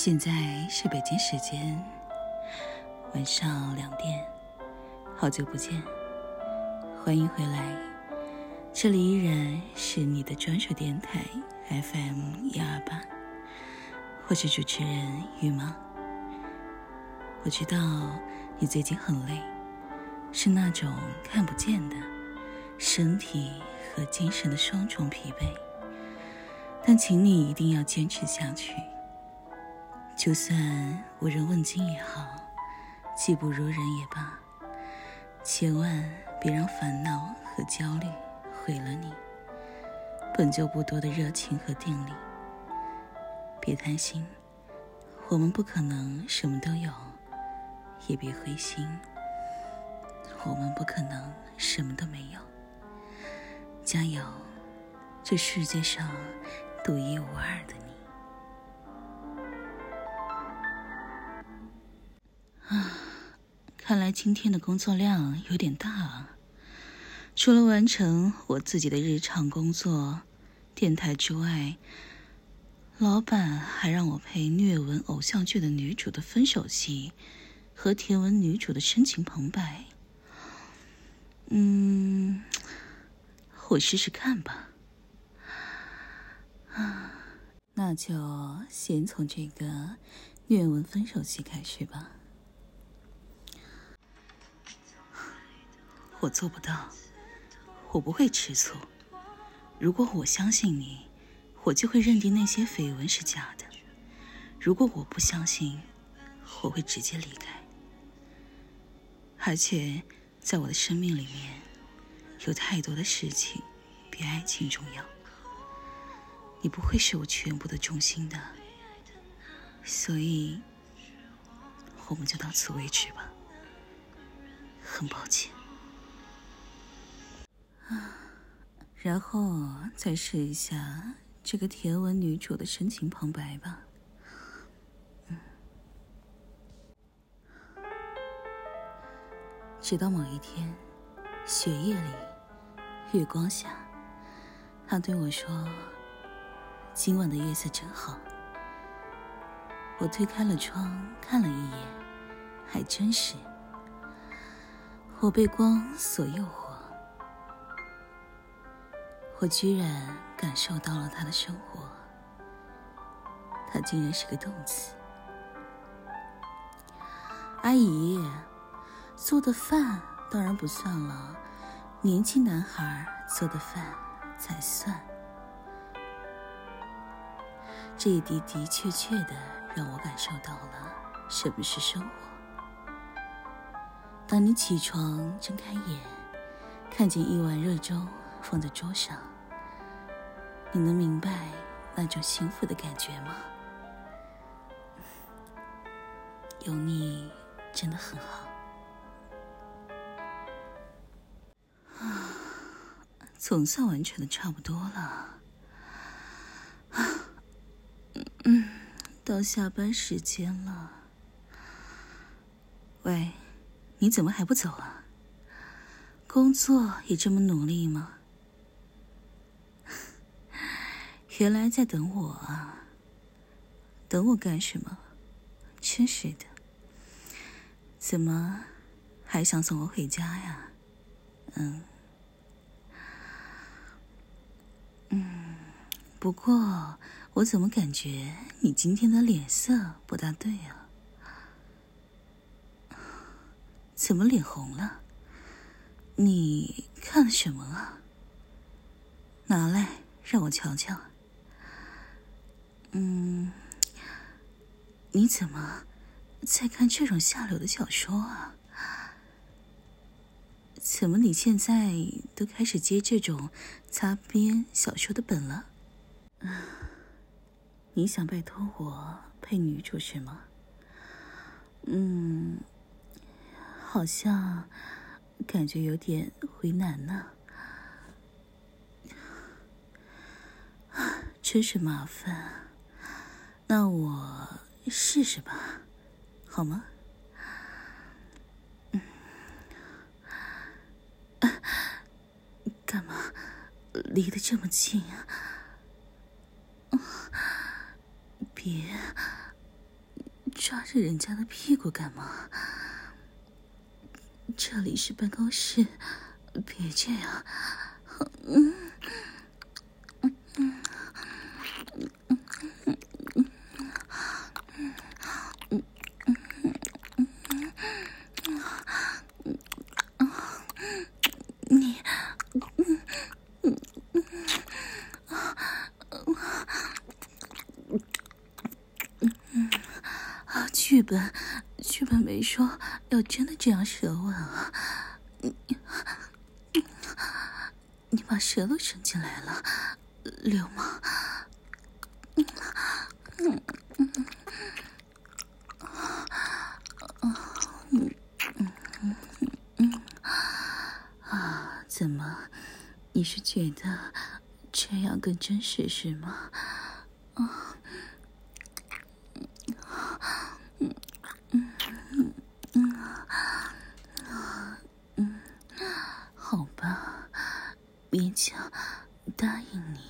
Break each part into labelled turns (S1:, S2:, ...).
S1: 现在是北京时间晚上2点，好久不见，欢迎回来，这里依然是你的专属电台 FM128，我是主持人雨妈。我知道你最近很累，是那种看不见的身体和精神的双重疲惫，但请你一定要坚持下去，就算无人问津也好，技不如人也罢，千万别让烦恼和焦虑毁了你本就不多的热情和定力。别贪心，我们不可能什么都有，也别灰心，我们不可能什么都没有。加油，这世界上独一无二的你。看来今天的工作量有点大啊。除了完成我自己的日常工作、电台之外，老板还让我配虐文偶像剧的女主的分手戏和甜文女主的深情旁白。我试试看吧。那就先从这个虐文分手戏开始吧。我做不到，我不会吃醋。如果我相信你，我就会认定那些绯闻是假的；如果我不相信，我会直接离开。而且在我的生命里面，有太多的事情比爱情重要。你不会是我全部的重心的，所以我们就到此为止吧。很抱歉。然后再试一下这个甜文女主的深情旁白吧。直到某一天，雪夜里，月光下，他对我说：“今晚的月色真好。”我推开了窗，看了一眼，还真是。我被光所诱惑，我居然感受到了他的生活，他竟然是个动词。阿姨，做的饭当然不算了，年轻男孩做的饭才算。这一的的确确的让我感受到了什么是生活。当你起床睁开眼，看见一碗热粥放在桌上，你能明白那种幸福的感觉吗？有你真的很好。总算完成的差不多了。到下班时间了。喂，你怎么还不走啊？工作也这么努力吗？原来在等我啊。等我干什么？真是的。怎么还想送我回家呀？不过我怎么感觉你今天的脸色不大对啊？怎么脸红了？你看了什么啊？拿来让我瞧瞧。你怎么在看这种下流的小说啊？怎么你现在都开始接这种擦边小说的本了？你想拜托我配女主是吗？好像感觉有点为难呢。真是麻烦。那我试试吧，好吗？干嘛离得这么近啊？别， 抓着人家的屁股干嘛？这里是办公室，别这样。剧本没说要真的这样舌吻啊！你把舌头伸进来了，流氓！怎么？你是觉得这样更真实是吗？好吧，勉强答应你。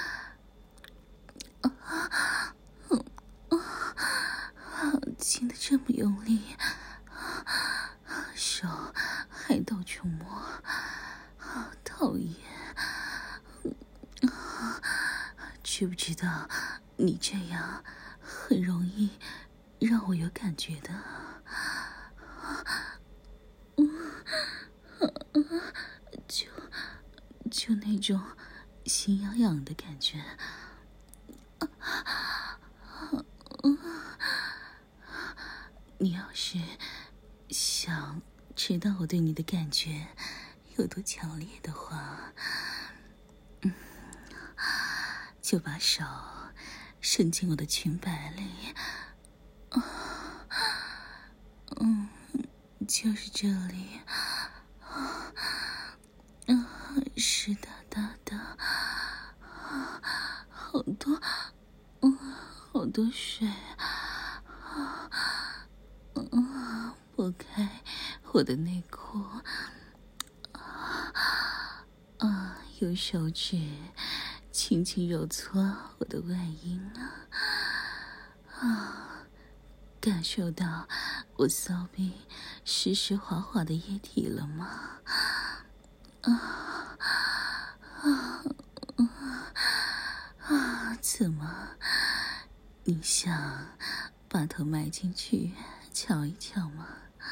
S1: 亲得这么用力，手还到处摸，好讨厌。知不知道你这样很容易让我有感觉的？就那种心痒痒的感觉。你要是想知道我对你的感觉有多强烈的话，就把手伸进我的裙摆里。就是这里。湿哒哒的，好多水。拨开我的内裤，用手指轻轻揉搓我的外阴感受到我骚逼湿湿滑滑的液体了吗？怎么？你想把头埋进去瞧一瞧吗？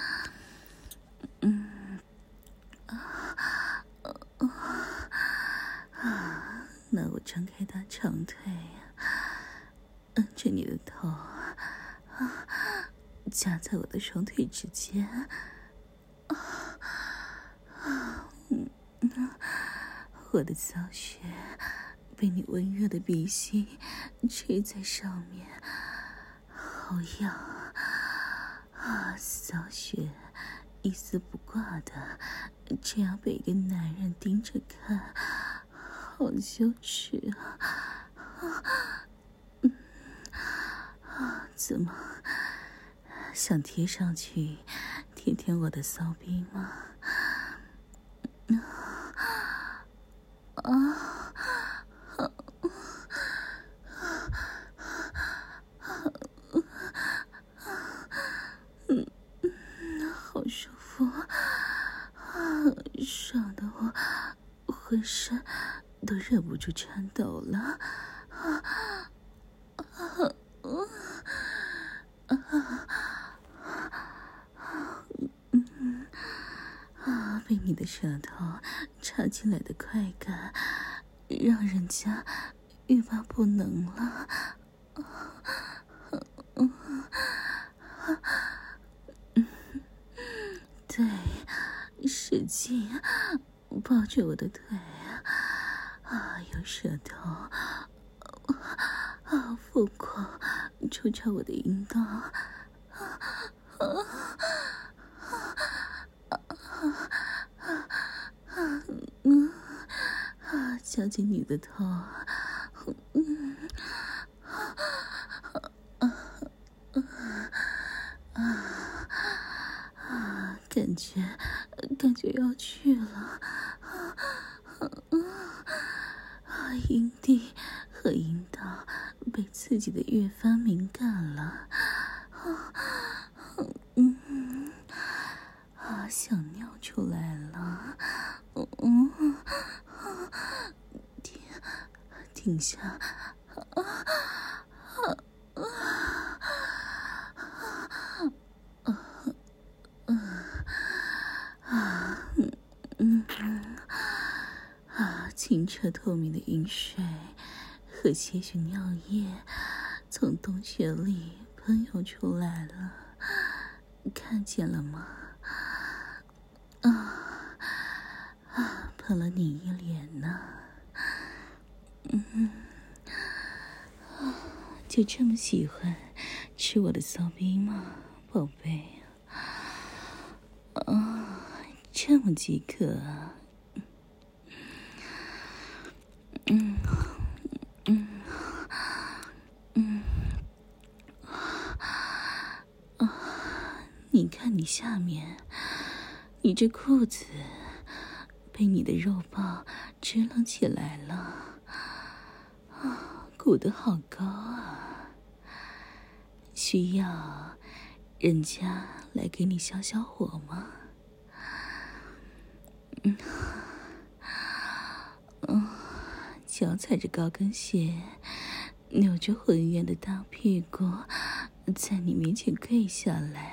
S1: 那我张开大长腿，摁着你的头，夹在我的双腿之间。我的骚穴被你温热的鼻息吹在上面，好痒骚穴一丝不挂的这样被一个男人盯着看，好羞耻怎么想贴上去舔舔我的骚逼吗？好舒服，爽得我浑身都忍不住颤抖了。被你的舌头插进来的快感，让人家欲罢不能了。对，使劲抱着我的腿，用舌头疯狂抽插我的阴道。夹紧你的头，感觉要去了，阴蒂和阴道被刺激的越发敏感了， 想尿出来了。停下。清澈透明的饮水和些许尿液从洞穴里喷涌出来了，看见了吗？喷了你一脸呢。就这么喜欢吃我的骚逼吗，宝贝？这么饥渴啊！你看你下面，你这裤子被你的肉棒支棱起来了，鼓得好高啊！需要人家来给你消消火吗？脚踩着高跟鞋，扭着浑圆的大屁股，在你面前跪下来。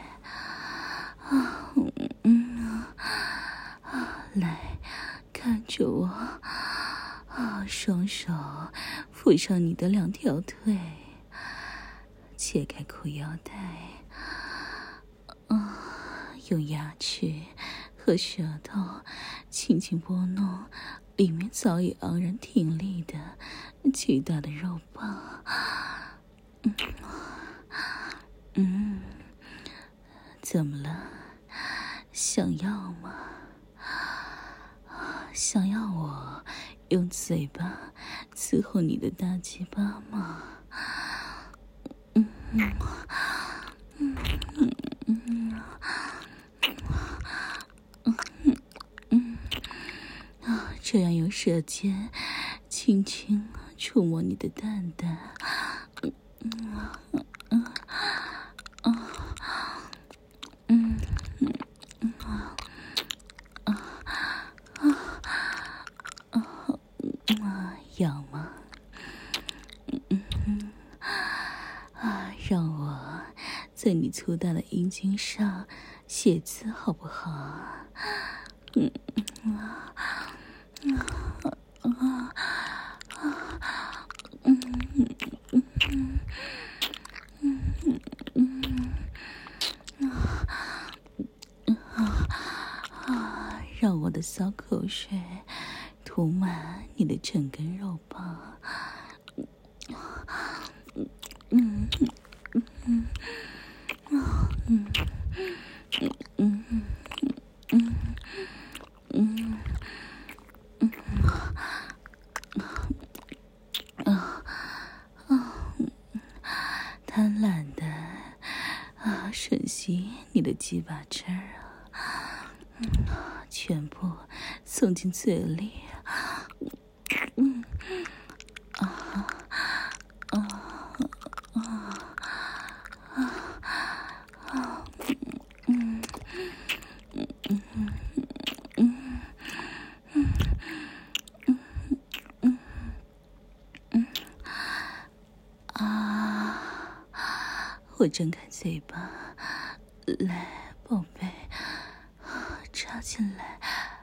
S1: 来，看着我，双手扶上你的两条腿，解开裤腰带，用牙齿和舌头轻轻拨弄里面早已昂然挺立的巨大的肉棒。怎么了？想要吗？想要我用嘴巴伺候你的大鸡巴吗？这样用舌尖轻轻触摸你的蛋蛋，痒吗？让我在你粗大的阴茎上写字好不好？让我的骚口水涂满你的整根肉棒。贪婪的吮吸你的鸡巴汁儿全部送进嘴里。我睁开嘴巴，来，宝贝，插进来。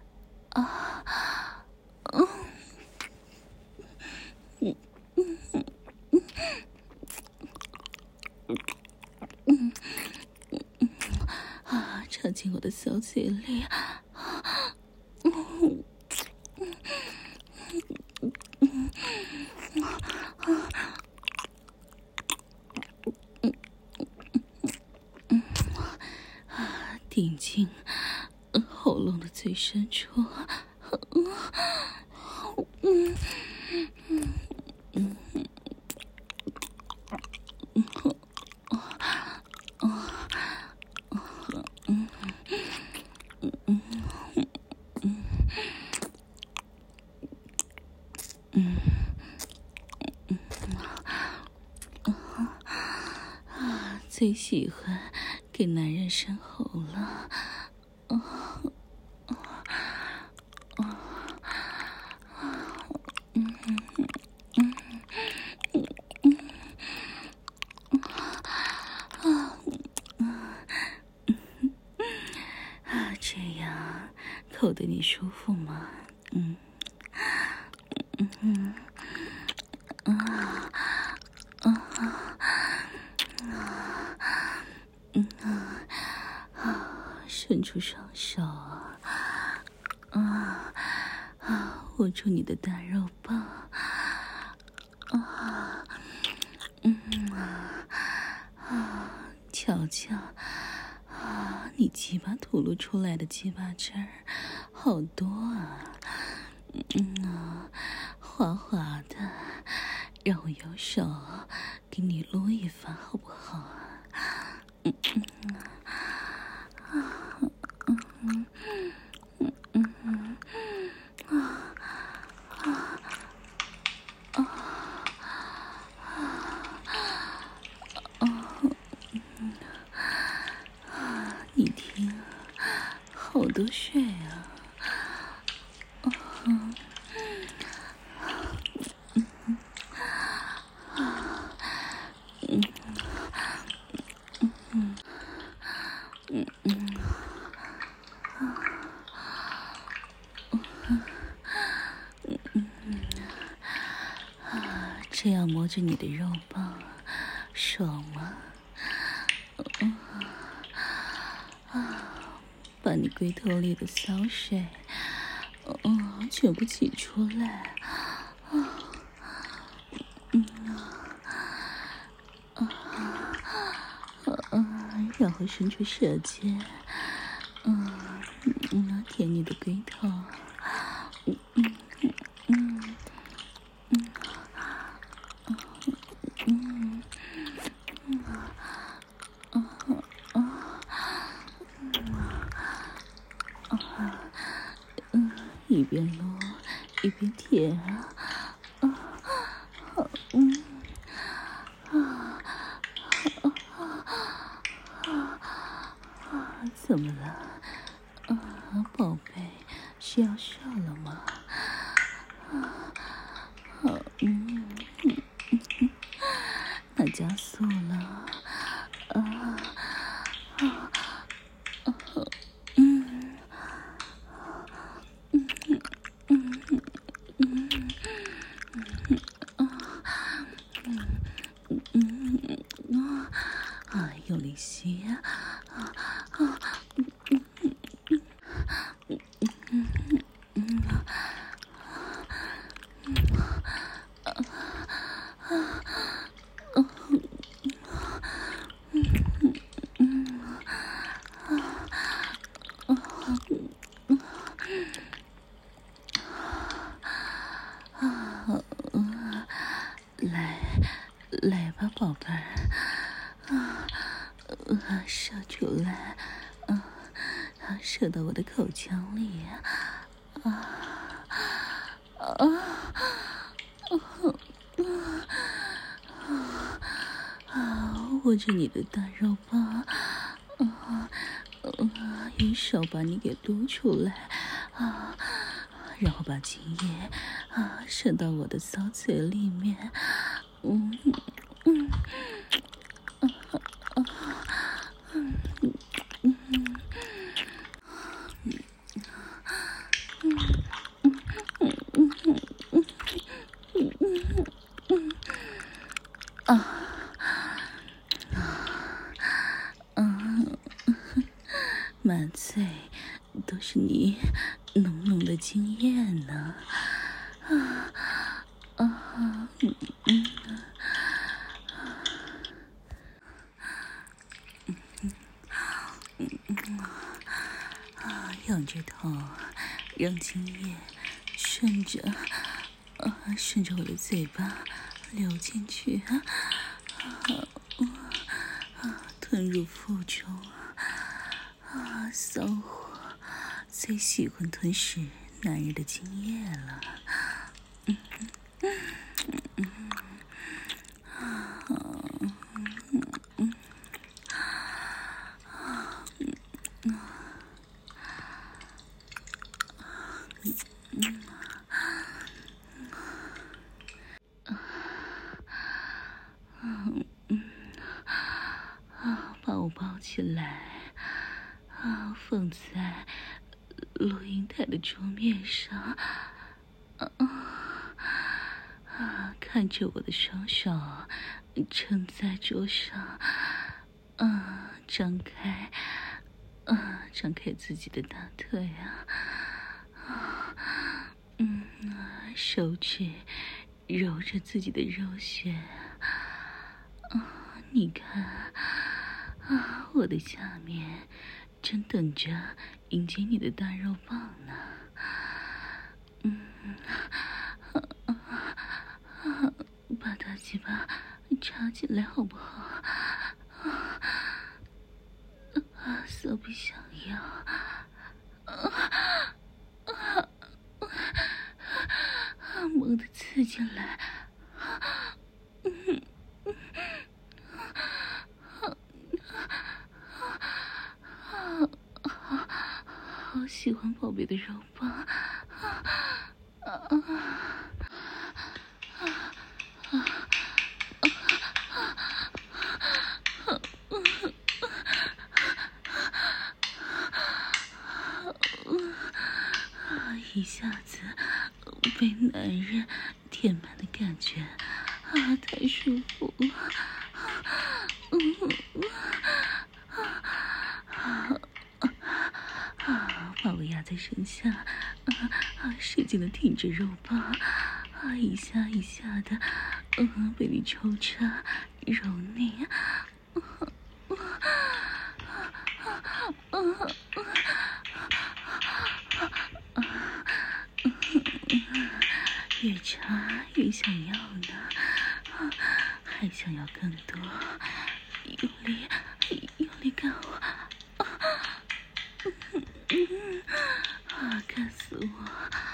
S1: 插进我的小嘴里。顶进喉咙的最深处。最喜欢给男人生喉了。 口的你舒服吗？伸出双手，握住你的大肉棒，瞧瞧，你鸡巴吐露出来的鸡巴汁儿好多啊，滑滑的，让我用手给你撸一番好不好啊？你听，好多水啊！这样摸着你的肉棒，爽吗？把你龟头里的骚水，全部挤出来，然后伸出舌尖，舔你的龟头，一边撸一边舔怎么了？宝贝，需要射了吗？那加速了。用力吸来吧，宝贝儿，射出来，射到我的口腔里，握着你的大肉棒，用手把你给撸出来，然后把精液射到我的骚嘴里面，满嘴都是你浓浓的精液呢，仰着头，让精液顺着我的嘴巴流进去，吞入腹中。骚货最喜欢吞噬男人的精液了。把我抱起来，放在录音台的桌面上，看着我的双手撑在桌上，张开自己的大腿手指揉着自己的肉穴，你看，我的下面正等着迎接你的大肉棒呢。把大鸡巴插进来好不好？色不想要，猛地刺进来，好喜欢宝贝的肉棒，一下子被男人填满的感觉，太舒服了。把我压在身下，使劲的挺着肉棒，一下一下的，被你抽插揉捏，越插越想要呢，还想要更多，用力干我，干死我！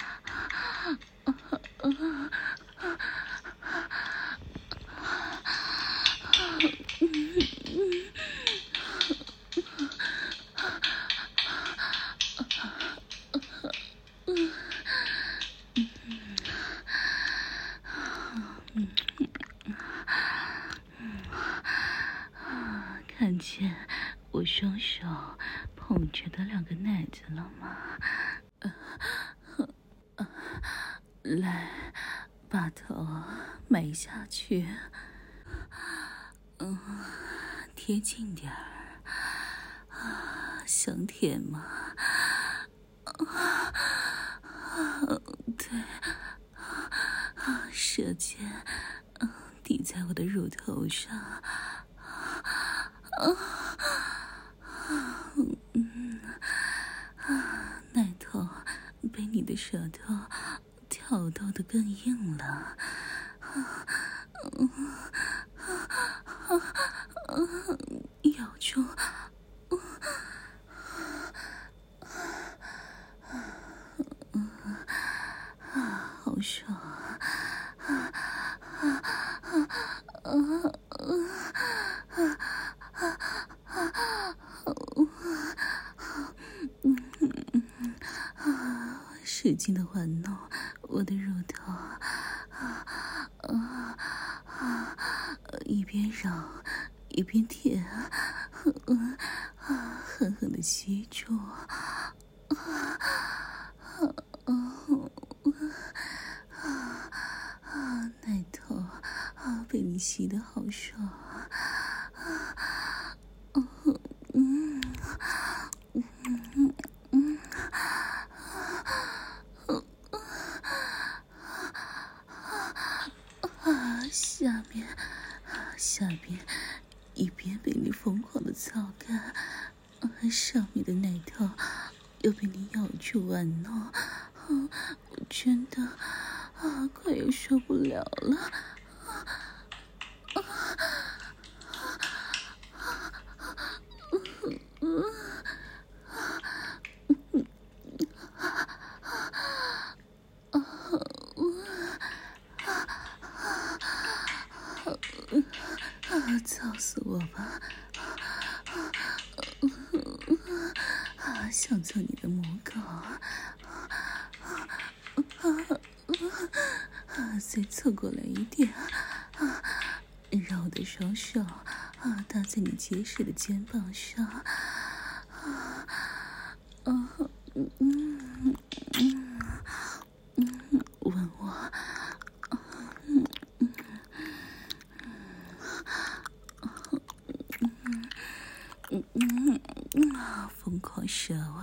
S1: 看见我双手捧着的两个奶子了吗？来，把头埋下去，贴近点儿，想舔吗？对，舌尖抵在我的乳头上，奶头被你的舌头挑逗得更硬了，咬住，好爽使劲的玩弄我的乳头，一边揉一边舔，狠狠的吸住，奶头被你吸得好爽，下面一边被你疯狂的操干，上面的奶头又被你咬住玩弄，我真的快要受不了了。操死我吧！想做你的母狗，再凑过来一点，让我的双手搭在你结实的肩膀上， 疯狂舌吻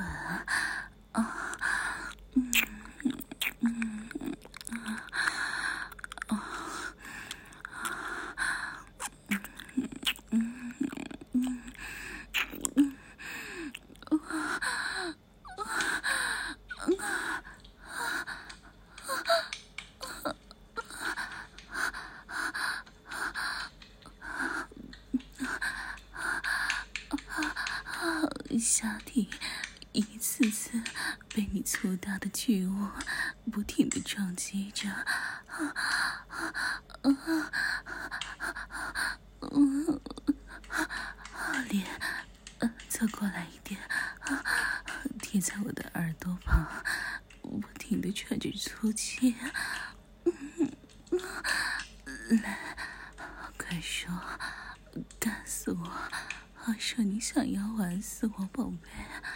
S1: 下体一次次被你粗大的巨物不停地撞击着，脸侧过来一点，贴在我的耳朵旁，不停地喘着粗气。来，快说，干死我！说你想要玩死我，宝贝！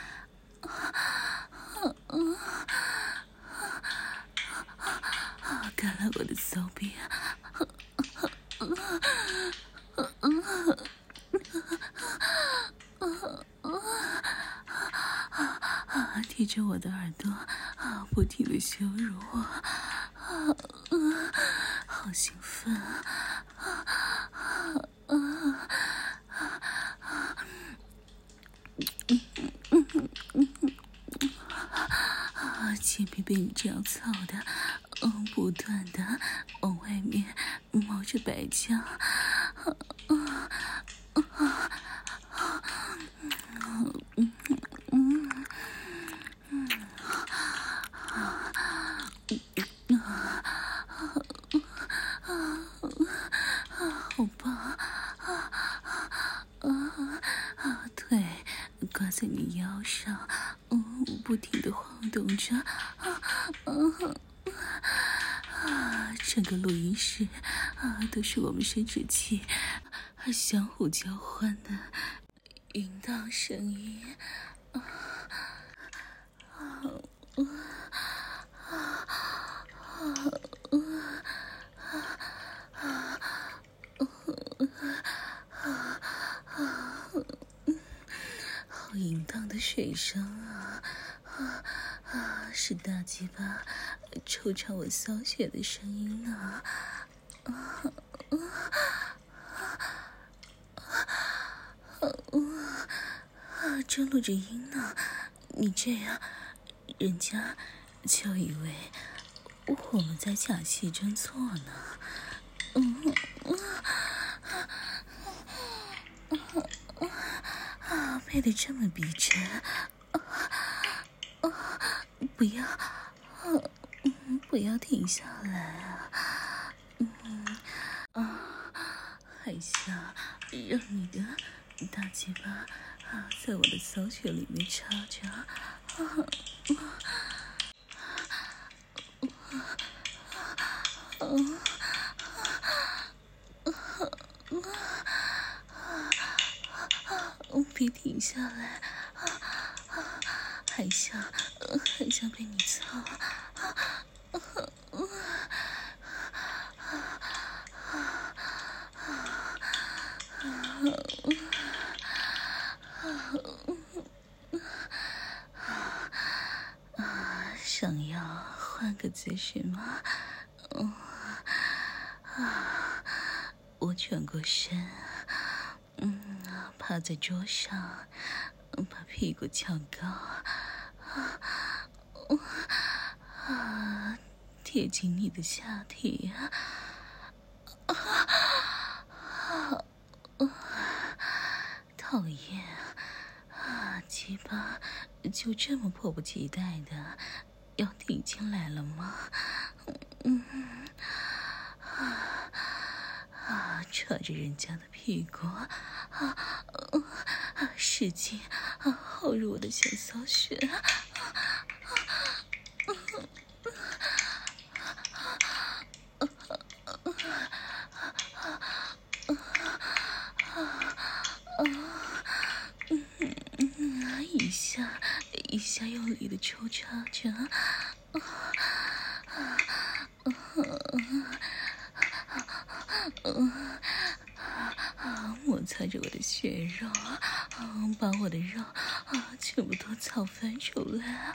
S1: 干了我的骚逼！贴着我的耳朵，不停地羞辱我，好兴奋！前面被你这样操的，不断的往外面冒着白浆，好棒！腿挂在你腰上，不停地晃动着，整个录音室都是我们生殖器相互交换的淫荡声音。好淫荡的水声是大鸡巴抽插我骚穴的声音呢。正录着音呢，你这样，人家就以为我们在假戏真做呢。配得这么逼真，不要停下来还想让你的大鸡巴在我的骚穴里面插着，别停下来，还想被你操。想要换个姿势吗？我转过身，趴在桌上，把屁股翘高，贴近你的下体，讨厌，鸡巴就这么迫不及待的要顶进来了吗？扯着人家的屁股，使劲耗入我的小骚穴，一下用力的抽插着，摩摩擦着我的血肉，把我的肉全部都操翻出来。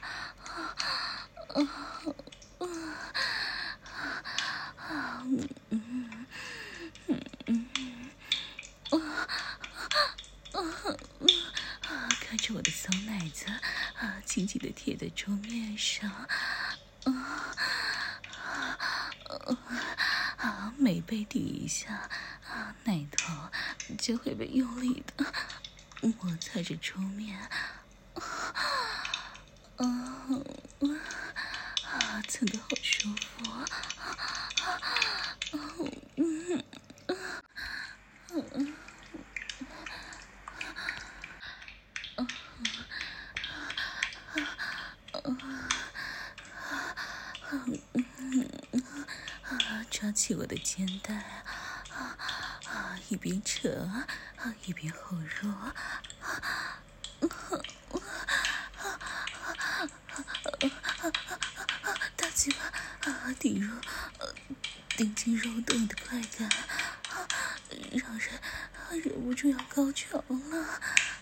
S1: 看着我的骚奶子紧紧地贴在桌面上，每被顶一下，奶头就会被用力的摩擦着桌面，真的好舒服。抓起我的肩带，一边扯，一边后入，大鸡巴顶进肉洞的快感，让人忍不住要高潮了。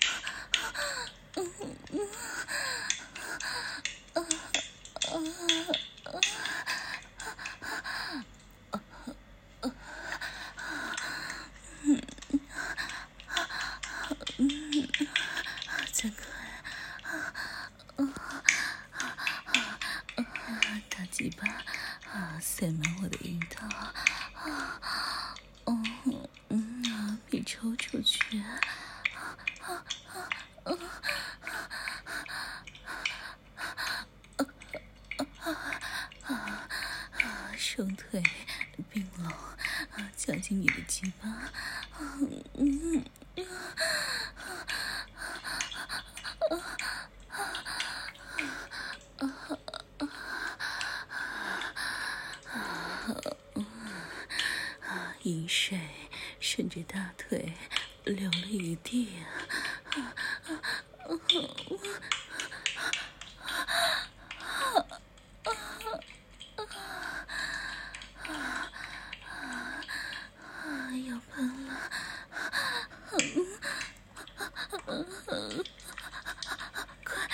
S1: 再快，大鸡巴塞满我的阴道，别抽出去。双腿并拢，夹紧你的鸡巴，饮水顺着大腿流了一地。要喷了，快，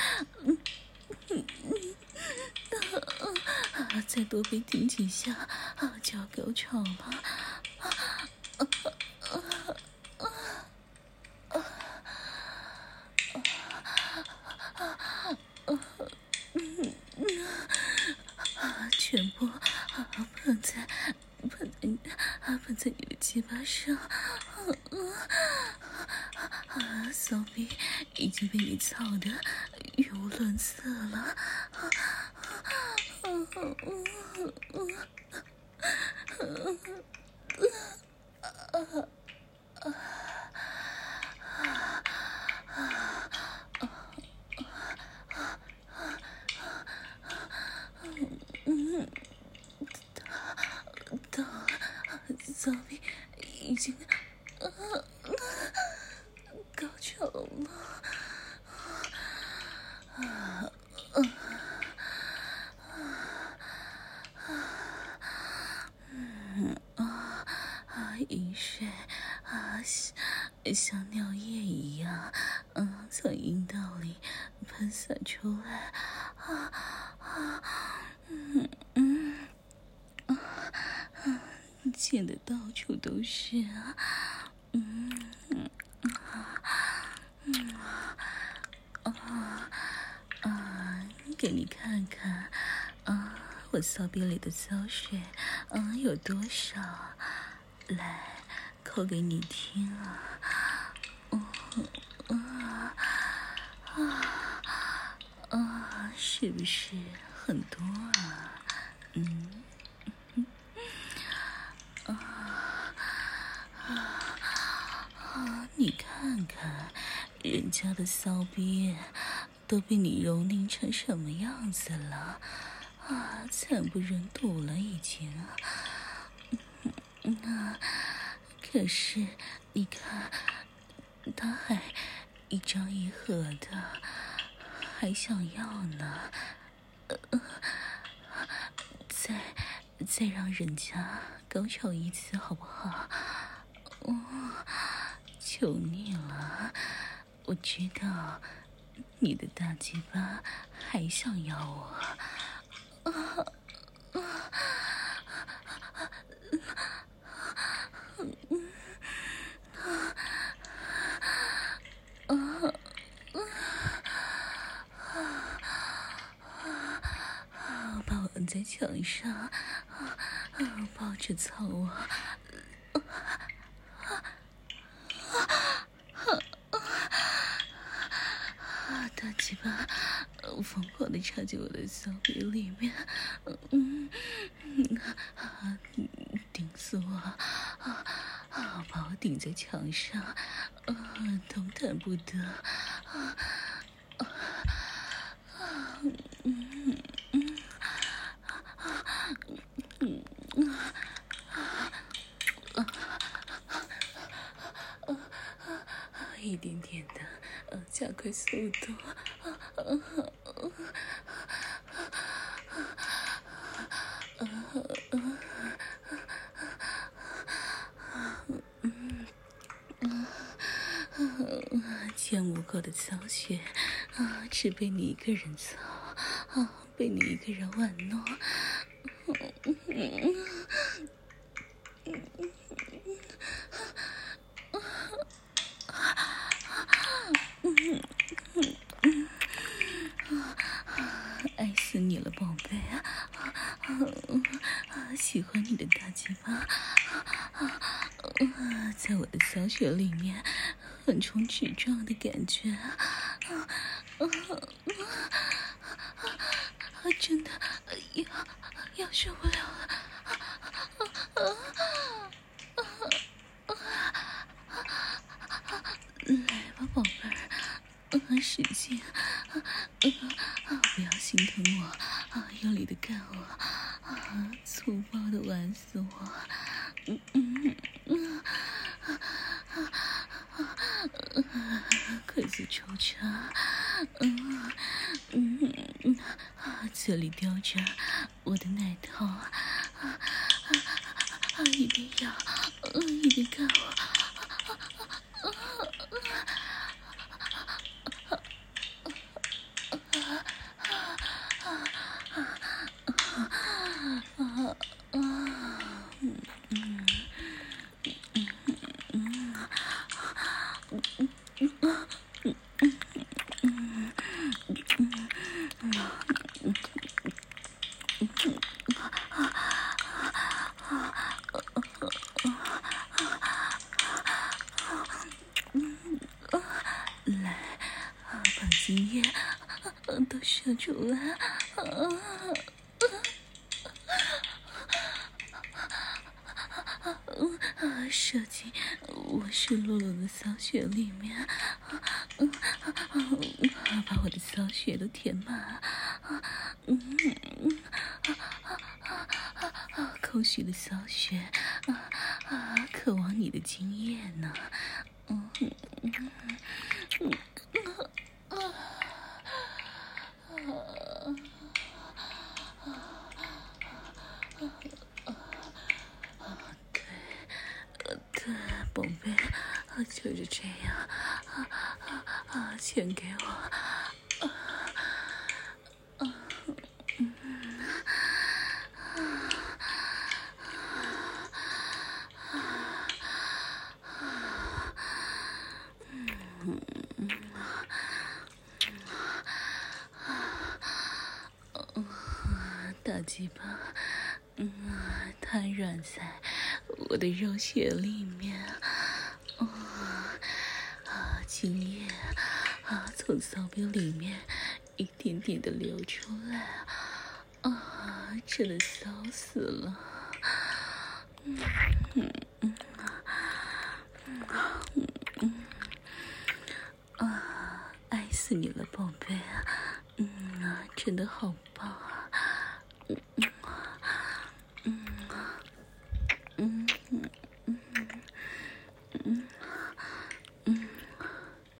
S1: 再多被顶几下，就要高潮了。全部喷在你的鸡巴上，骚逼已经被你操得语无伦次了。骚逼已经高潮了，饮水像尿液一样，从阴道里喷洒出来，溅得到处都是给你看看我骚逼里的骚水有多少，来口给你听是不是很多你看看人家的骚逼都被你蹂躏成什么样子了惨不忍睹了已经可是你看他还一张一合的，还想要呢再让人家高潮一次好不好？求求你了，我知道你的大鸡巴还想要我。把我摁在墙上，抱着操我。大鸡巴疯狂地插进我的骚逼里面，顶死我，把我顶在墙上，动弹不得。一点点的加快速度。前无过的骚穴只被你一个人操，被你一个人玩弄。爱死你了，宝贝喜欢你的大鸡巴在我的骚穴里面横冲直撞的感觉，真的要受不了了。来吧，宝贝儿，使劲，不要心疼我，用力的干我，粗暴的玩死我。快速抽插，这里叼着我的奶头，一边咬一边干我。来，把精液都射出来。射进我湿漉漉的骚穴里面，把我的骚穴都填满。空虚的骚穴，渴望你的精液呢。对，宝贝，就是这样，钱给我。大鸡巴，瘫软在我的肉血里面，精液从骚逼里面一点点的流出来，真的骚死了。爱死你了，宝贝，真的好棒。